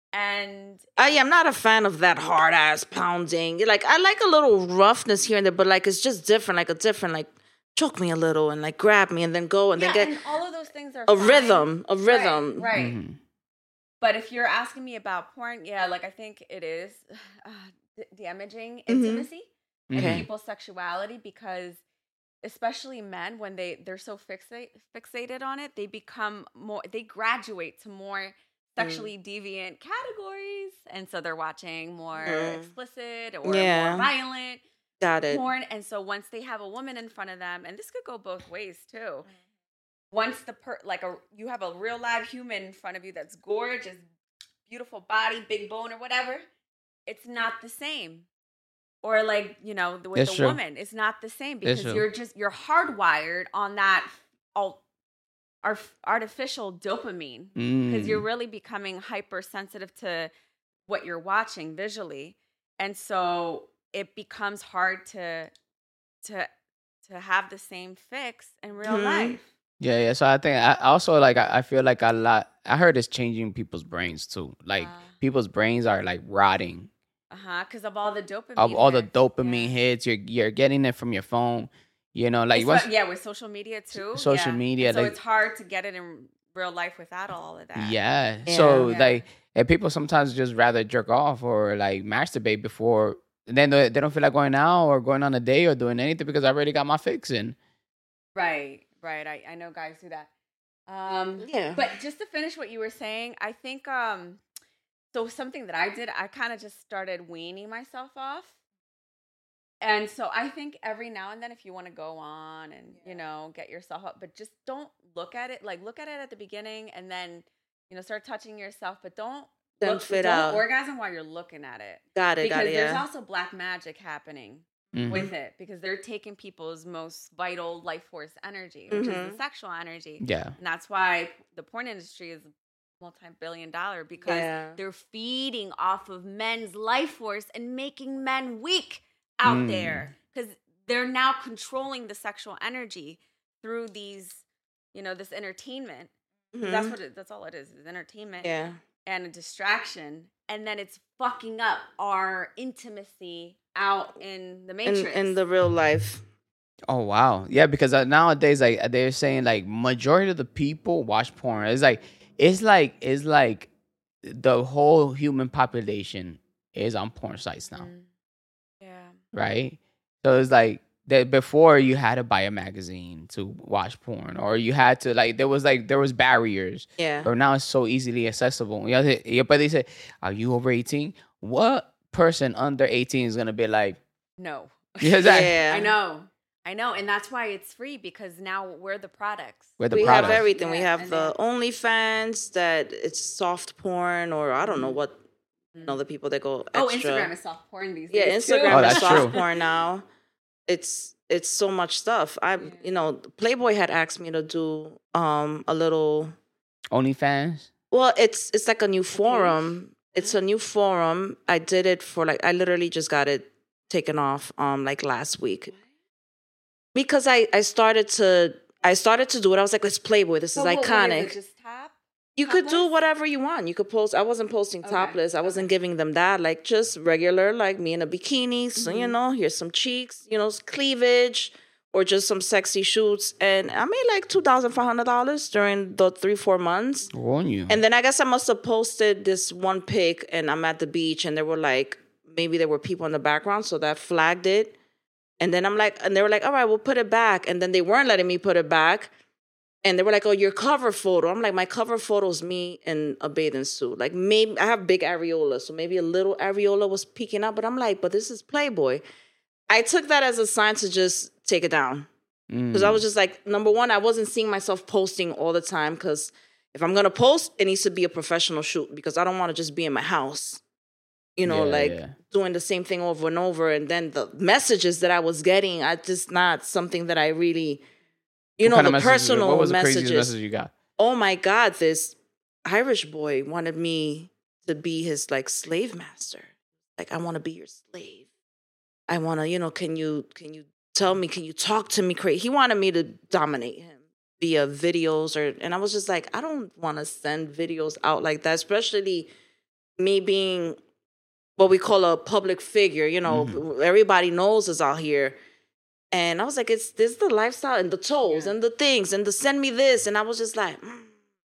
And I am not a fan of that hard ass pounding. Like I like a little roughness here and there, but like it's just different, like a different, like choke me a little and like grab me and then go and yeah, then get and all of those things are a fine. rhythm, a Right, rhythm. right? Mhm. But if you're asking me about porn, yeah, like I think it is uh, d- damaging Mhm. intimacy and Okay. people's sexuality, because especially men, when they they're so fixate fixated on it, they become more, they graduate to more sexually deviant categories, and so they're watching more Mm. explicit or Yeah. more violent Got it. porn. And so once they have a woman in front of them, and this could go both ways too. Once the per like a you have a real live human in front of you that's gorgeous, beautiful body, big bone or whatever, it's not the same. Or like, you know, the- with It's the true. woman, it's not the same, because true. you're just you're hardwired on that all arf- artificial dopamine, because Mm. you're really becoming hypersensitive to what you're watching visually, and so it becomes hard to to to have the same fix in real Mhm. life. Yeah, yeah. So I think I also like I, I feel like a lot. I heard it's changing people's brains too. Like Uh. people's brains are like rotting Uh huh. Because of all the dopamine. of all the hits. dopamine Yeah. hits. You're you're getting it from your phone. You know, like It's once, what- yeah, with social media too. social yeah. media, And so like- it's hard to get it in real life without all of that. yeah. Yeah. So Yeah. like, and people sometimes just rather jerk off or like masturbate before. Then they, they don't feel like going out or going on a date or doing anything because I already got my fix in. Right. Right. I, I know guys do that. Um, Yeah. But just to finish what you were saying, I think um, so. Something that I did, I kind of just started weaning myself off. And so I think every now and then, if you want to go on and, you know, get yourself up, but just don't look at it, like look at it at the beginning and then, you know, start touching yourself, but don't, Then look, fit don't out. orgasm while you're looking at it. Got it. Because Got it. there's Yeah. also black magic happening Mhm. with it, because they're taking people's most vital life force energy, which is Mhm. the sexual energy. Yeah. And that's why the porn industry is multi-billion dollar, because Yeah. they're feeding off of men's life force and making men weak out Mm. there, because they're now controlling the sexual energy through these, you know, this entertainment. 'Cause That's Mhm. what it, that's all it is, is entertainment Yeah. and a distraction. And then it's fucking up our intimacy out in the In matrix. in the real life. Oh wow, yeah. Because uh, nowadays, like they're saying, like majority of the people watch porn. It's like it's like it's like the whole human population is on porn sites now, Mm. Yeah. right? So it's like that before you had to buy a magazine to watch porn, or you had to like there was like there was barriers, Yeah. but now it's so easily accessible. Yeah, they- yeah, but they say, "Are you over eighteen?" What person under eighteen is gonna be like? No. Yeah, exactly. Yeah. I know. I know. And that's why it's free, because now we're the products. We're the we product. have everything. we Yeah, have and the OnlyFans that it's soft porn, or I don't know what. You know, the people that go extra. Oh, Instagram is soft porn these Yeah, days. too. Instagram Oh, is that's soft true. porn now. It's it's so much stuff. I Yeah. you know, Playboy had asked me to do um a little. OnlyFans. Well, it's it's like a new forum. It's a new forum. I did it for like I literally just got it taken off um like last week because I I started to I started to do it. I was like, let's Playboy. This So is what- what iconic. is it, just tap? You could do Topless? whatever you want. You could post. I wasn't posting Okay, topless. I wasn't giving them that. Like just regular, like me in a bikini. So, you know, here's some cheeks, you know, cleavage, or just some sexy shoots. And I made like two thousand five hundred dollars during the three, four months. On you. And then I guess I must have posted this one pic and I'm at the beach and there were like, maybe there were people in the background. So that flagged it. And then I'm like, and they were like, all right, we'll put it back. And then they weren't letting me put it back. And they were like, oh, your cover photo. I'm like, my cover photo is me in a bathing suit. Like, maybe I have big areola, so maybe a little areola was peeking out. But I'm like, but this is Playboy. I took that as a sign to just take it down. Because I was just like, number one, I wasn't seeing myself posting all the time. Because if I'm going to post, it needs to be a professional shoot. Because I don't want to just be in my house, you know, Yeah, like yeah. doing the same thing over and over. And then the messages that I was getting, I just not something that I really... You What know, kind the of messages- personal What was the messages. craziest message you got? Oh my God, this Irish boy wanted me to be his like slave master. Like, I want to be your slave. I want to, you know, can you, can you tell me, can you talk to me crazy? He wanted me to dominate him via videos or, and I was just like, I don't want to send videos out like that, especially me being what we call a public figure. You know, Mm-hmm. everybody knows us out here. And I was like, it's this the lifestyle and the toes and the things and the send me this. And I was just like, mm,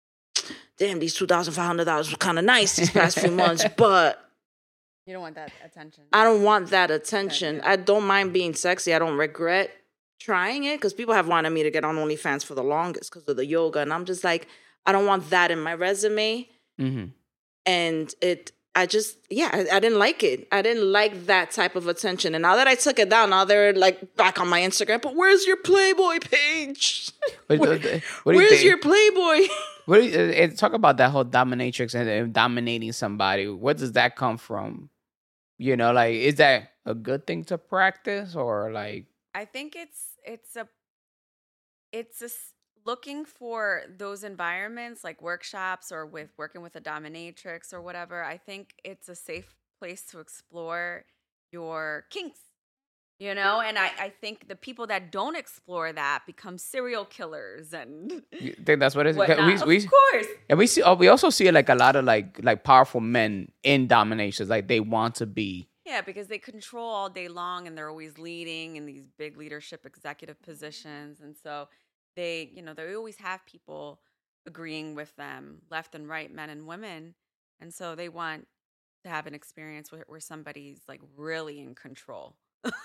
damn, these two thousand five hundred dollars were kind of nice these past few months, but You don't want that attention. I don't want that attention. Yeah. I don't mind being sexy. I don't regret trying it because people have wanted me to get on OnlyFans for the longest because of the yoga. And I'm just like, I don't want that in my resume. Mm-hmm. And it, I just, yeah, I, I didn't like it. I didn't like that type of attention. And now that I took it down, now they're like back on my Instagram. But where's your Playboy page? What, Where- what do you where's think? your Playboy? What do you, uh, uh, talk about that whole dominatrix and uh, dominating somebody. Where does that come from? You know, like, is that a good thing to practice or like? I think it's it's a it's a s- looking for those environments like workshops or with working with a dominatrix or whatever. I think it's a safe place to explore your kinks, you know. And I I think the people that don't explore that become serial killers and You think that's what it is? whatnot. We, Of we, course, and we see. Oh, we also see like a lot of like like powerful men in dominations. Like they want to be. yeah, because they control all day long and they're always leading in these big leadership executive positions. And so they, you know, they always have people agreeing with them, left and right, men and women. And so they want to have an experience where, where somebody's like really in control,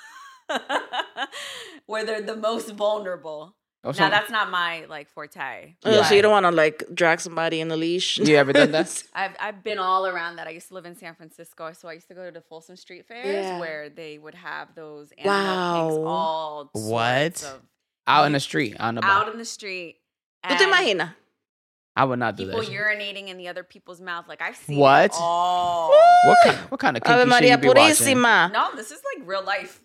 where they're the most vulnerable. Oh, Now, some- that's not my like forte. Oh, so you Right. don't want to like drag somebody in the leash? You ever done that? I've I've been all around that. I used to live in San Francisco, so I used to go to the Folsom Street fairs Yeah. where they would have those animal kinks, Wow. all What? sorts of Out in the street, on the out bar. in the street. ¿Tú te and imaginas? I would not do People that. shit. urinating in the other people's mouth. Like I've seen What? It all. What kind? What kind of kinky Ave shit Maria you be watching? Purísima. No, this is like real life.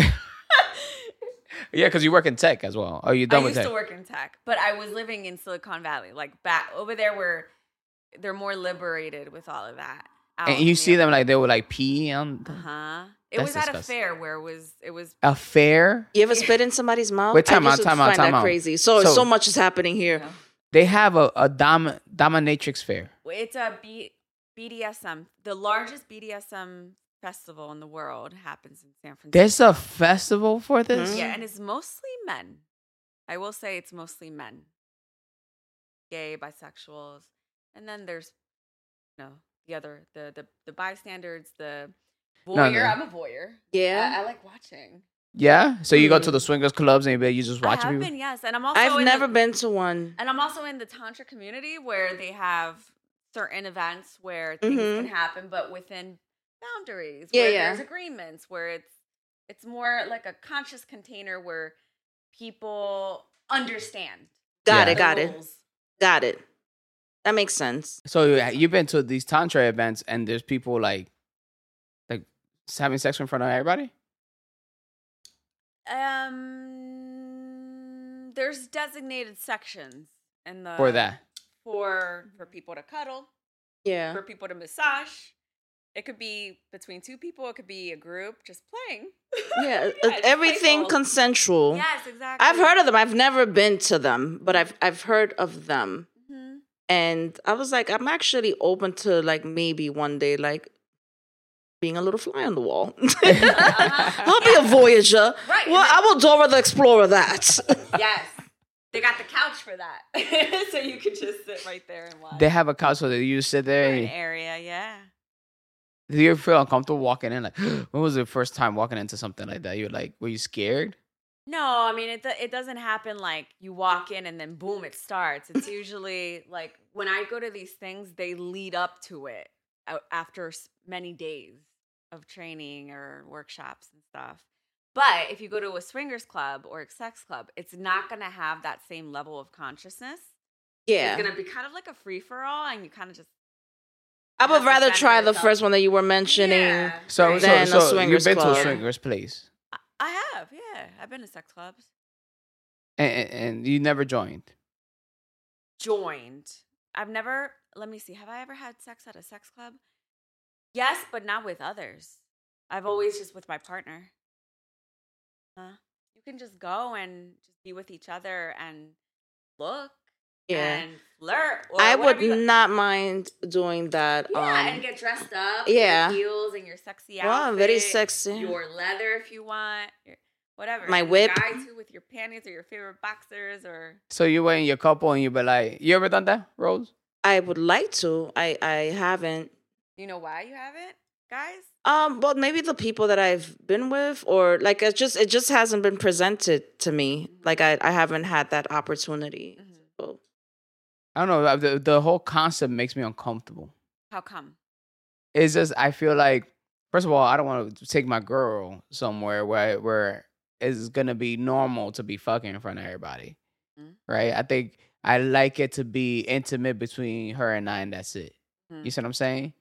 Yeah, because you work in tech as well. Are you I done with used tech? to work in tech, but I was living in Silicon Valley, like back over there where they're more liberated with all of that. out And you in see the them like they would like pee on the, Uh huh. It That's was at a disgusting. fair where it was it was a fair. You ever spit in somebody's mouth? Wait, time I out, just time out, find time that out. crazy. So, So- so much is happening here. Yeah. They have a a dom dominatrix fair. It's a B, BDSM. The largest B D S M festival in the world happens in San Francisco. There's a festival for this. Yeah, and it's mostly men. I will say it's mostly men. Gay, bisexuals. And then there's you know, the other the the, the bystanders, the voyeur. No, no. I'm a voyeur. Yeah. I, I like watching. Yeah. So you go to the swingers clubs and you just I watch have people. been, yes. And I'm also I've in never the, been to one. and I'm also in the Tantra community where they have certain events where things Mhm. can happen, but within boundaries. Yeah, where yeah. There's agreements where it's it's more like a conscious container where people understand. Got Yeah. it, got the it, rules. got it. That makes sense. So you- you've been to these tantra events and there's people like like having sex in front of everybody. Um, there's designated sections in the For that. for for people to cuddle, Yeah. for people to massage. It could be between two people. It could be a group just playing. Yeah. it's Everything playful. consensual. Yes, exactly. I've heard of them. I've never been to them, but I've I've heard of them. Mhm. And I was like, I'm actually open to like maybe one day like being a little fly on the wall. I'll be a voyager. Right. Well, I will Dora the Explorer that. Yes. They got the couch for that. So you could just sit right there and watch. They have a couch so that you sit there. An And, area, yeah. do you feel uncomfortable walking in? Like, when was the first time walking into something like that? You're like, were you scared? No, I mean it. It doesn't happen like you walk in and then boom, it starts. It's usually like when I go to these things, they lead up to it a- after s- many days of training or workshops and stuff. But if you go to a swingers club or a sex club, it's not going to have that same level of consciousness. Yeah. It's going to be kind of like a free for all, and you kind of just. I would have to rather center try the yourself. first one that you were mentioning. Yeah, So, right. so, Then a so you've swingers been to club. a swingers place, I- I have, yeah. I've been to sex clubs. and, and, and you never joined. Joined. I've never, let me see, have I ever had sex at a sex club? Yes, but not with others. I've always just with my partner. Uh, you can just go and just be with each other and look Yeah. and flirt. Or I would whatever you- not mind doing that. Yeah, um, and get dressed up. yeah. Your heels and your sexy outfit. Wow, very sexy. Your leather if you want. Your, whatever. My And the whip. guy too with your panties or your favorite boxers or. So you were in your couple and you be like, you ever done that, Rose? I would like to. I, I haven't. You know why you haven't, guys? Um, well, maybe the people that I've been with, or like it just it just hasn't been presented to me. Mhm. Like I, I haven't had that opportunity. Mhm. So, I don't know. The, the whole concept makes me uncomfortable. How come? It's just, I feel like, first of all, I don't want to take my girl somewhere where where it's gonna be normal to be fucking in front of everybody, Mhm. right? I think I like it to be intimate between her and I, and that's it. Mhm. You see what I'm saying?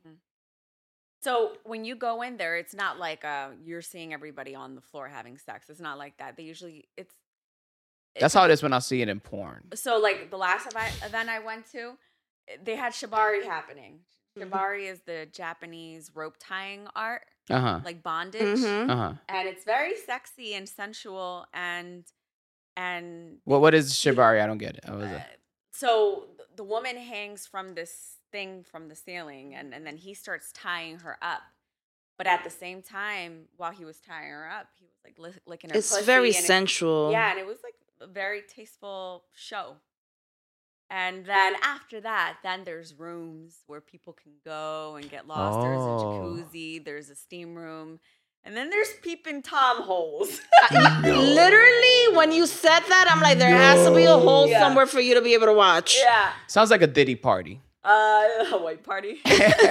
So when you go in there, it's not like uh, you're seeing everybody on the floor having sex. It's not like that. They usually it's. That's how it is when I see it in porn. So like the last evi- event I went to, they had shibari happening. Mhm. Shibari is the Japanese rope tying art, Uh huh. like bondage, mhm. Uh huh. and it's very sexy and sensual and and Well, what is shibari? I don't get it. What is uh, it? so th- the woman hangs from this thing from the ceiling, and and then he starts tying her up. But at the same time, while he was tying her up, he was like lick- licking her It's pussy. very and it- sensual. Yeah, and it was like a very tasteful show. And then after that, then there's rooms where people can go and get lost. There's a Oh. jacuzzi, there's a steam room, and then there's peeping Tom holes. Literally, when you said that, I'm like, there has to be a hole Yeah. somewhere for you to be able to watch. Yeah. Sounds like a Diddy party. Uh, Hawaii party.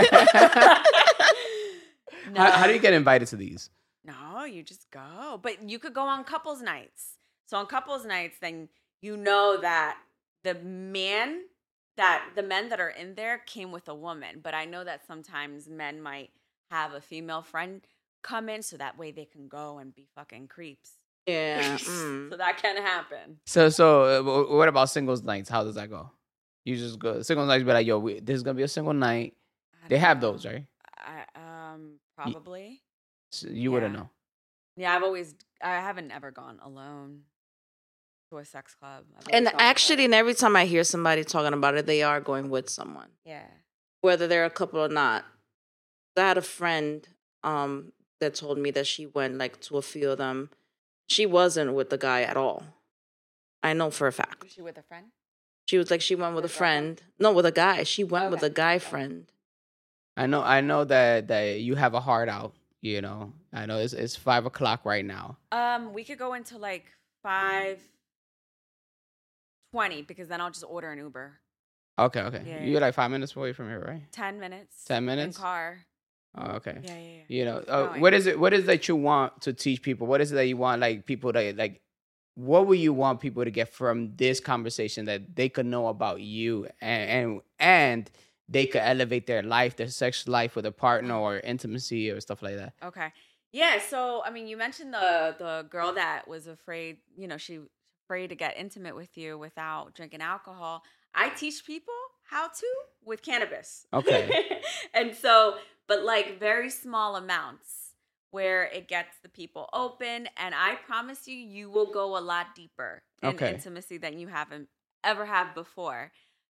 No. How, how do you get invited to these? No, you just go. But you could go on couples nights. So on couples nights, then you know that the man that the men that are in there came with a woman. But I know that sometimes men might have a female friend come in so that way they can go and be fucking creeps. Yeah. mm. So that can happen. So, so uh, wh- what about singles nights? How does that go? You just go singles nights, be like, yo, we, this is gonna be a single night. I They don't have know. those, right? I um probably. So you wouldn't Yeah. know. Yeah, I've always I haven't ever gone alone to a sex club. I've always And gone with actually, friends. and every time I hear somebody talking about it, they are going with someone, yeah. whether they're a couple or not. I had a friend um, that told me that she went like to a few of them. She wasn't with the guy at all. I know for a fact. Was she with a friend? She was like she went with a With a girlfriend? friend. No, with a guy. She went with Okay. a guy friend. I know. I know that that you have a heart out. You know. I know it's it's five o'clock right now. Um, we could go into like five twenty because then I'll just order an Uber. Okay, okay. Yeah, You're yeah. like five minutes away from here, right? Ten minutes. Ten minutes? in car. Oh, okay. Yeah, yeah, yeah. You know, uh, Fine. what is it? What is it that you want to teach people? What is it that you want, like people that like? What would you want people to get from this conversation that they could know about you and and and they could elevate their life, their sex life with a partner or intimacy or stuff like that? Okay. Yeah. So I mean, you mentioned the the girl that was afraid. You know, she was afraid to get intimate with you without drinking alcohol. I teach people how to with cannabis. Okay. And so, but like very small amounts where it gets the people open. And I promise you, you will go a lot deeper in Okay. intimacy than you haven't ever have before.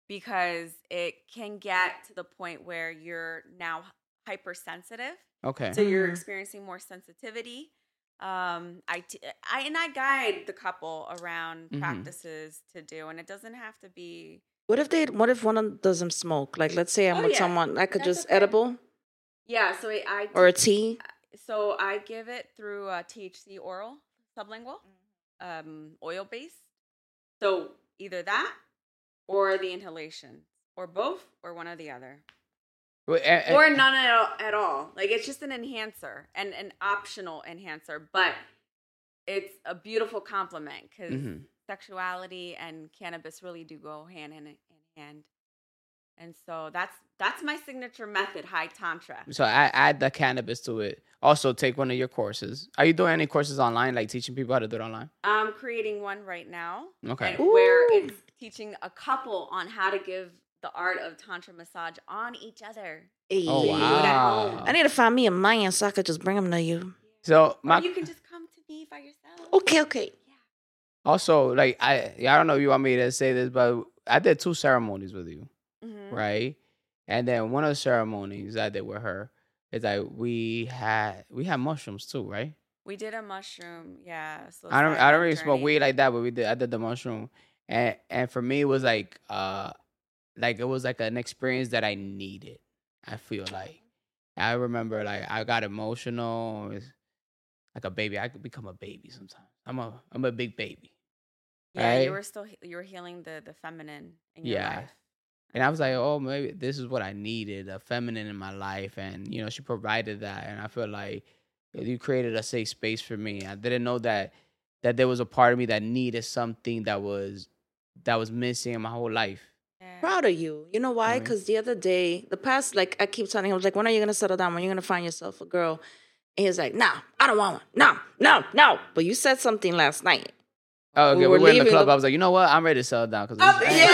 because it can get to the point where you're now hypersensitive. Okay. So you're Mhm. experiencing more sensitivity. Um, I, t- I and I guide the couple around Mhm. practices to do, and it doesn't have to be. What if they? What if one of them doesn't smoke? Like, let's say I'm Oh, with yeah. someone, I could That's just okay. edible Yeah, so I, I or a tea. so I give it through uh, T H C oral, sublingual, um, oil based. So either that or the inhalation, or both, or one or the other. Well, and- and- Or none at all, at all. Like, it's just an enhancer and an optional enhancer, but it's a beautiful complement because Mhm. sexuality and cannabis really do go hand in, in hand. And so that's that's my signature method, high tantra. So I add the cannabis to it. Also, take one of your courses. Are you doing any courses online, like teaching people how to do it online? I'm creating one right now. Okay. and where Ooh. it's teaching a couple on how to give the art of tantra massage on each other. Hey. Oh So you do it at wow. home. I need to find me a man so I could just bring them to you. So Or my you can just come to me by yourself. Okay, okay. also like I I don't know if you want me to say this, but I did two ceremonies with you, Mhm. right? And then one of the ceremonies I did with her is like we had we had mushrooms too, right? We did a mushroom, yeah. So I don't I don't really journey. smoke weed like that, but we did I did the mushroom, and and for me it was like uh like it was like an experience that I needed. I feel like I remember like I got emotional, it was like a baby. I could become a baby sometimes. I'm a I'm a big baby, Yeah, right? you were still he- you were healing the the feminine in your Yeah. life. And I was like, oh, maybe this is what I needed, a feminine in my life. And, you know, she provided that. And I feel like you created a safe space for me. I didn't know that that there was a part of me that needed something that was that was missing in my whole life. Yeah. Proud of you. You know why? Really? Because the other day, the past, like, I keep telling him, I was like, when are you going to settle down? When are you going to find yourself a girl? And he's like, nah, I don't want one. No, no, no. But you said something last night. Oh, okay. We We, were were in the leaving club. the- I was like, you know what? I'm ready to settle down. Cause Yeah.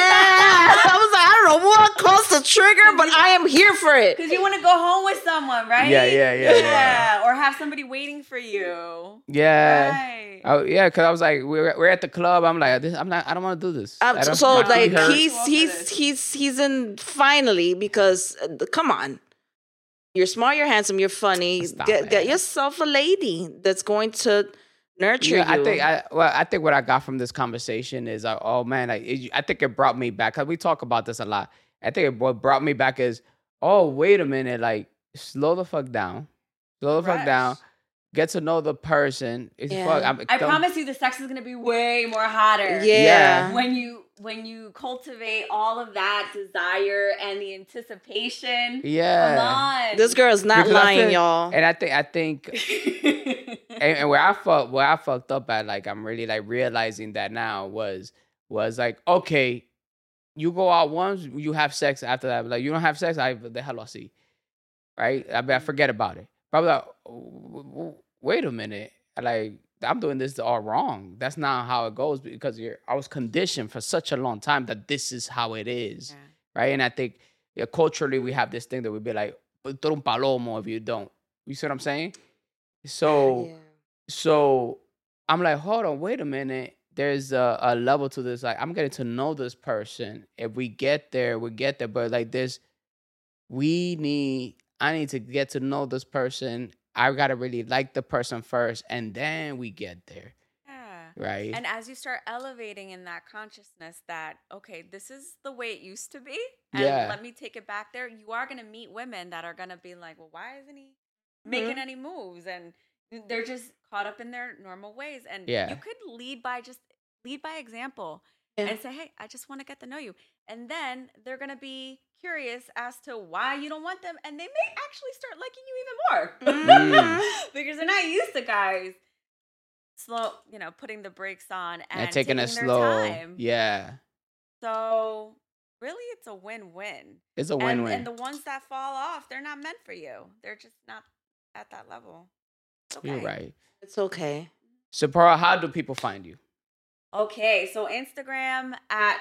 I was like, I don't know what caused the trigger, but I am here for it. Because you want to go home with someone, right? Yeah, yeah, yeah, yeah. Or have somebody waiting for you. yeah. Right. Oh, yeah, because I was like, we're, we're at the club. I'm like, this, I'm not, I don't want to do this. Um, I don't- so my feet like hurt. he's Well, for he's this. he's he's in finally because uh, come on, you're smart, you're handsome, you're funny. Stop Get, it. get yourself a lady that's going to nurture Yeah, you. I think I well, I think what I got from this conversation is, uh, oh man, like, it, I think it brought me back. Cause we talk about this a lot. I think it, what brought me back is, oh wait a minute, like slow the fuck down, slow the fuck Rush. down, get to know the person. It's Yeah. fuck. I'm, I don't- promise you the sex is going to be way more hotter. yeah. Yeah. When you when you cultivate all of that desire and the anticipation. Yeah. Come on. This girl is not Because I lying, feel- y'all. And I think I think and, and where I fucked where I fucked up at, like I'm really like realizing that now was was like, okay, you go out once, you have sex after that. Like you don't have sex, I the hell I see. Right? I mean, I forget about it. Probably like, w- w- wait a minute. Like I'm doing this all wrong. That's not how it goes because you're I was conditioned for such a long time that this is how it is. Yeah. Right? And I think yeah, culturally we have this thing that we'd be like, "Tú eres un palomo if you don't." You see what I'm saying? So Yeah. so I'm like, hold on, wait a minute. There's a, a level to this. Like, I'm getting to know this person. If we get there, we get there. But like this, we need, I need to get to know this person. I gotta really like the person first, and then we get there. Yeah. Right? And as you start elevating in that consciousness that, okay, this is the way it used to be, and Yeah. let me take it back there, you are going to meet women that are going to be like, well, why isn't he making any moves? And they're just caught up in their normal ways. And Yeah. you could lead by just lead by example Yeah. and say, hey, I just want to get to know you. And then they're going to be curious as to why you don't want them. And they may actually start liking you even more Mhm. because they're not used to guys slow, you know, putting the brakes on and, and taking it their slow. time. Yeah. So really, it's a win-win. It's a And, win-win. and the ones that fall off, they're not meant for you. They're just not at that level. It's okay. You're right. It's okay. Sephora, how do people find you? Okay, so Instagram at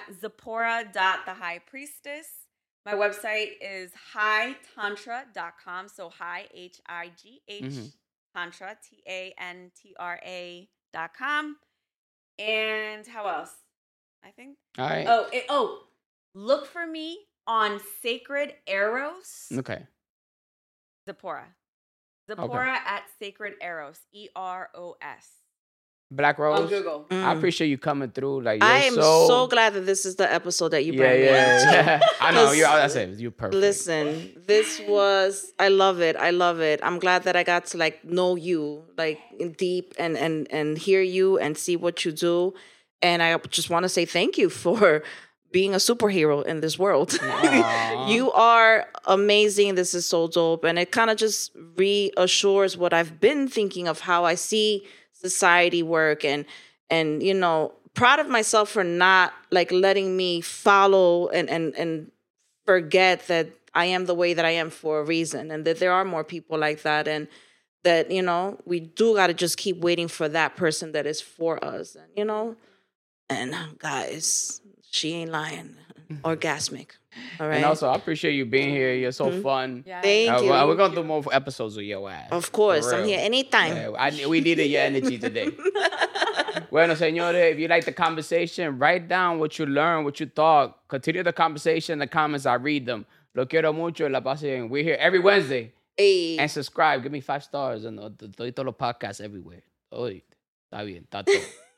Zipporah.thehighpriestess. My website is high tantra dot com. So high, H I G H, Mhm. Tantra, T A N T R A dot com. And how else? I think. All right. Oh, it, oh, look for me on Sacred Eros. Okay. Zipporah. Zipporah at Sacred Eros. E R O S. Black Rose. On Google. I Mm. appreciate you coming through. Like, you're I am so, so glad that this is the episode that you Yeah, brought me yeah, into. yeah. I know. 'Cause You're, that's it. You're perfect. Listen, this was I love it. I love it. I'm glad that I got to like know you like in deep and and and hear you and see what you do. And I just want to say thank you for being a superhero in this world. Aw. You are amazing. This is so dope. And it kind of just reassures what I've been thinking of how I see society work and and you know, proud of myself for not like letting me follow and and and forget that I am the way that I am for a reason and that there are more people like that and that, you know, we do got to just keep waiting for that person that is for us. And, you know, and guys, she ain't lying. Orgasmic. All right. And also, I appreciate you being here. You're so Mhm. fun. Yeah. Thank Uh, you. well, we're going to do more episodes with your ass. Of course. For I'm real. here anytime. Yeah, I, we needed your energy today. Bueno, señores, if you like the conversation, write down what you learned, what you thought. Continue the conversation in the comments. I read them. Lo quiero mucho. La pasen. We're here every Wednesday. Hey. And subscribe. Give me five stars on the, the, the, the podcasts everywhere. Oye, está bien. Está todo.